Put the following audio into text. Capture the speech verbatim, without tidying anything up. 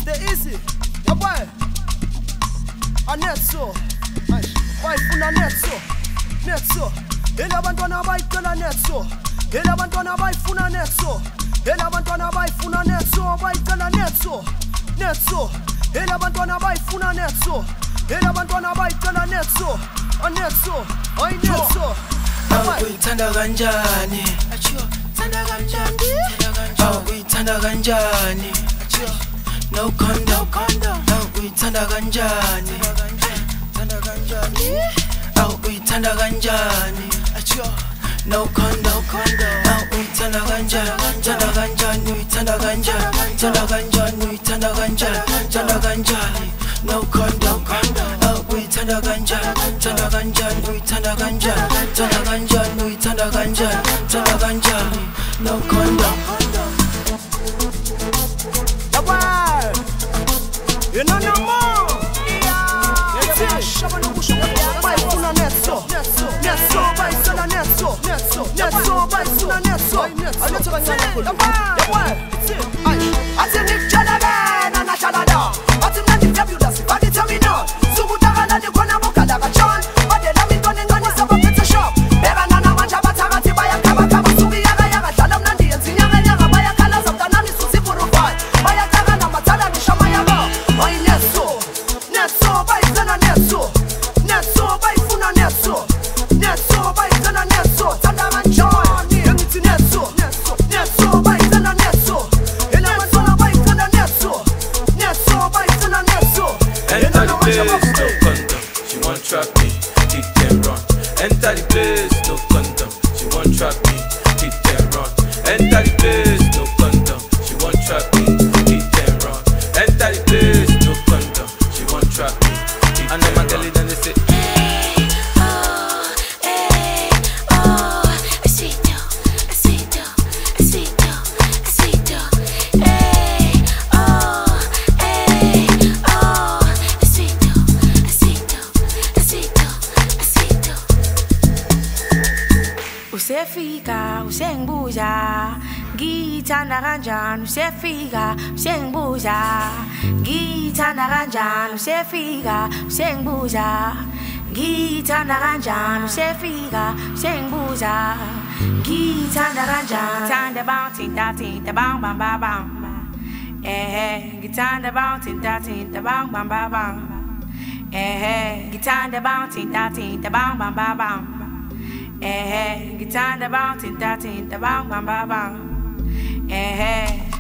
Stay easy. Yeah, boy. A net so. Boy, funa net so. Net so. Ele abantwana bayicela net so. Ele abantwana bayifuna net so. Ele abantwana bayifuna net so. Bayicela net so. Net so. Ele abantwana bayifuna net so. Ele abantwana bayicela net so. A net so. Ay net so. Awuyithanda kanjani? Thanda kanjani? Awuyithanda kanjani? No condom. Awuyithanda kanjani? Thanda kanjani? Awuyithanda kanjani? No condom. Awuyithanda kanjani? Thanda kanjani? Uyithanda kanjani? Thanda kanjani? Uyithanda kanjani? Thanda kanjani? No condom. Uyithanda kanjani? Thanda kanjani? Uyithanda kanjani? Thanda kanjani? Uyithanda kanjani? Thanda kanjani? No condom. You know no more. That's it. Bayifuna net so. Net so. Bayifuna net so. Net so. Net so. Bayifuna net so. Net so kanyana kule. Ati ni chalada na na chalada. Ati na ni fabulous. Badi tell me no. Sukutaka na ni kona mukada kachan. Badi na mi kone ngani saba pizza shop. Beba na na manja bataka tibaya kaba kaba sugi yaga yaga dalam nandi yanzi yaga yaga baya kala sabta nami susi purufai. Baya kaga na matala ni shama yaga. Ay net so. Net so bayifuna net so. Net so bayifuna net so. Net so bayifuna net so. Tanda manjani. Yangi net so. Net so bayifuna net so. Ela manjana bayifuna net so. Net so bayifuna net so. Enter the place, no condom. She want trap me, hit them run. Enter the place, no condom. She want trap me, hit them run. Enter the place, no condom. She want trap me, hit them run. Enter the place, no condom. She want trap me. And then my girl then they say, hey, oh, hey, oh, I see you, I see you, I see you, I see you. Hey, oh, hey, oh, I see you, I see you, I see you, I see you. Usefika, usengibuza, ngithanda kanjani, usefika, usengibuza, ngithanda kanjani, usefika, usengibuza, ngithanda kanjani, usefika, usengibuza, ngithanda kanjani, ngithanda bang tinta tinta bang bang bang bang, eh, ngithanda bang tinta tinta bang bang bang bang, eh, ngithanda bang tinta tinta bang bang bang bang. Eh, ngithanda bang tinta tinta bang bang bang bang. Eh.